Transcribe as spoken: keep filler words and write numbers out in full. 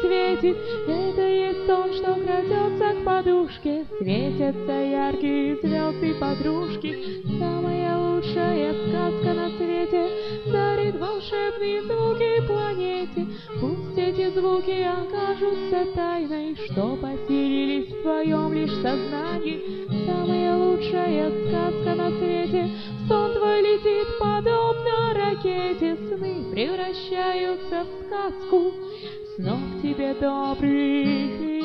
свете. Это есть сон, что крадется к подушке. Светятся яркие звезды подружки. Самая лучшая сказка на свете дарит волшебные звуки планете. Пусть эти звуки окажутся тайной, что поселились в твоем лишь сознании. Самая лучшая сказка на свете. Сон твой летит подобно ракете. Сны превращаются в сказку. Снов тебе добрых